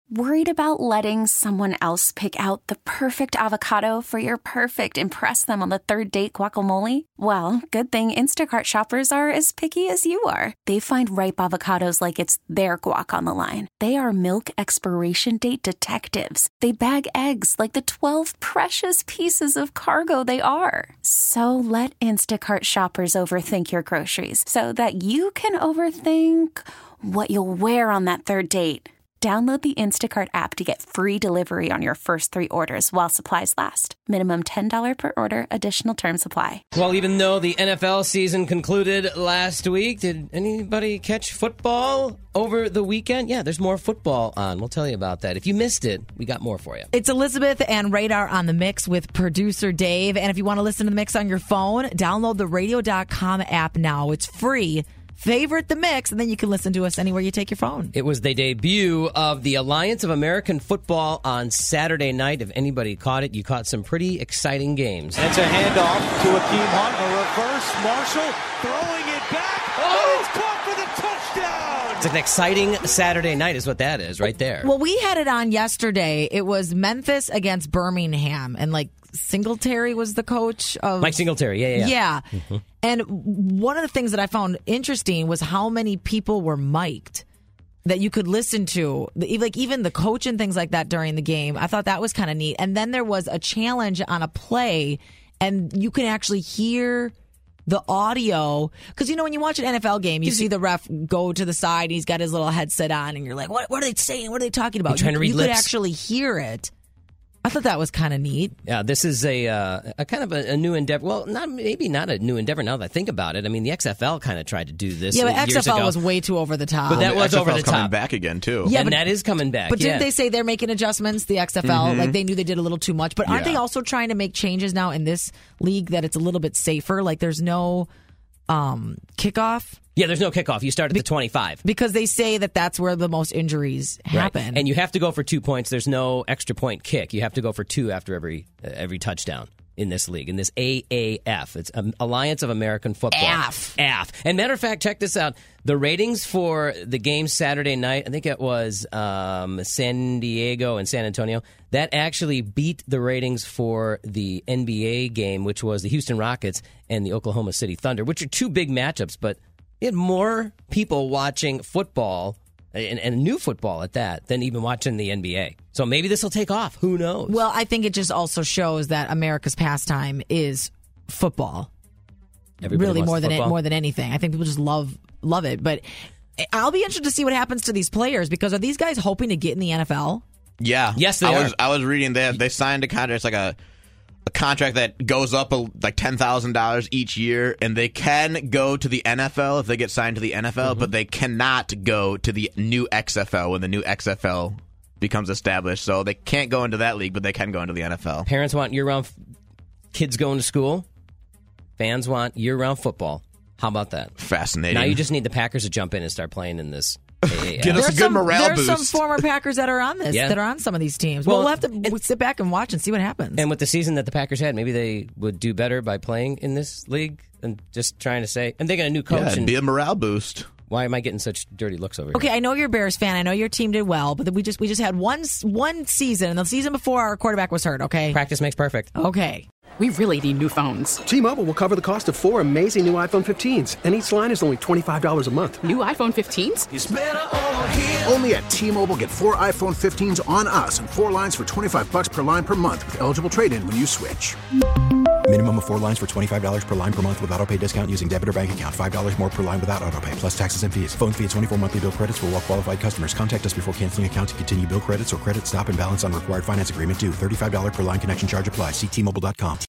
Worried about letting someone else pick out the perfect avocado for your perfect impress them on the third date guacamole? Well, good thing Instacart shoppers are as picky as you are. They find ripe avocados like it's their guac on the line. They are milk expiration date detectives. They bag eggs like the 12 precious pieces of cargo they are. So let Instacart shoppers overthink your groceries so that you can overthink what you'll wear on that third date. Download the Instacart app to get free delivery on your first 3 orders while supplies last. Minimum $10 per order. Additional terms apply. Well, even though the NFL season concluded last week, did anybody catch football over the weekend? Yeah, there's more football on. We'll tell you about that. If you missed it, we got more for you. It's Elizabeth and Radar on the Mix with producer Dave. And if you want to listen to the Mix on your phone, download the radio.com app now. It's free. Favorite the Mix, and then you can listen to us anywhere you take your phone. It was the debut of the Alliance of American Football on Saturday night. If anybody caught it, you caught some pretty exciting games. It's a handoff to Akeem Hunt, a reverse. Marshall throwing it back. Oh, it's caught for the touchdown. It's an exciting Saturday night is what that is right there. Well, we had it on yesterday. It was Memphis against Birmingham, and Singletary was the coach of... Mike Singletary, yeah. Yeah. Mm-hmm. And one of the things that I found interesting was how many people were mic'd that you could listen to, even the coach and things like that during the game. I thought that was kind of neat. And then there was a challenge on a play, and you can actually hear the audio. Because, when you watch an NFL game, you see the ref go to the side, and he's got his little headset on, and you're like, what are they saying? What are they talking about? You're trying to read lips. You could actually hear it. I thought that was kind of neat. Yeah, this is a kind of a new endeavor. Well, maybe not a new endeavor now that I think about it. I mean, the XFL kind of tried to do this. Yeah, but years XFL ago. was way too over the top. But that was over the top. Coming back again too. Yeah, and that is coming back. But didn't they say they're making adjustments? The XFL, Mm-hmm. they knew they did a little too much. But aren't they also trying to make changes now in this league that it's a little bit safer? Like there's no kickoff. Yeah, there's no kickoff. You start at the 25. Because they say that's where the most injuries happen. Right. And you have to go for 2 points. There's no extra point kick. You have to go for 2 after every touchdown in this league, in this AAF. It's Alliance of American Football. AF. And matter of fact, check this out. The ratings for the game Saturday night, I think it was San Diego and San Antonio, that actually beat the ratings for the NBA game, which was the Houston Rockets and the Oklahoma City Thunder, which are 2 big matchups, but you had more people watching football, and new football at that, than even watching the NBA. So maybe this will take off. Who knows? Well, I think it just also shows that America's pastime is football. Everybody really wants more than anything. I think people just love it. But I'll be interested to see what happens to these players, because are these guys hoping to get in the NFL? Yeah. Yes, they are. I was reading that they signed a contract. It's like a contract that goes up like $10,000 each year, and they can go to the NFL if they get signed to the NFL, but they cannot go to the new XFL when the new XFL becomes established. So they can't go into that league, but they can go into the NFL. Parents want year-round kids going to school. Fans want year-round football. How about that? Fascinating. Now you just need the Packers to jump in and start playing in this. Get us a good morale boost. There's some former Packers that are on this, that are on some of these teams. Well, we'll have to sit back and watch and see what happens. And with the season that the Packers had, maybe they would do better by playing in this league and just trying to say, and they got a new coach. Yeah, it'd be a morale boost. Why am I getting such dirty looks over here? Okay, I know you're a Bears fan. I know your team did well, but we just had one season, and the season before our quarterback was hurt, okay? Practice makes perfect. Okay. We really need new phones. T-Mobile will cover the cost of 4 amazing new iPhone 15s, and each line is only $25 a month. New iPhone 15s? It's better over here. Only at T-Mobile, get 4 iPhone 15s on us and 4 lines for $25 per line per month with eligible trade-in when you switch. Minimum of 4 lines for $25 per line per month with autopay discount using debit or bank account. $5 more per line without autopay, plus taxes and fees. Phone fee at 24 monthly bill credits for well-qualified customers. Contact us before canceling account to continue bill credits or credit stop and balance on required finance agreement due. $35 per line connection charge applies. See T-Mobile.com.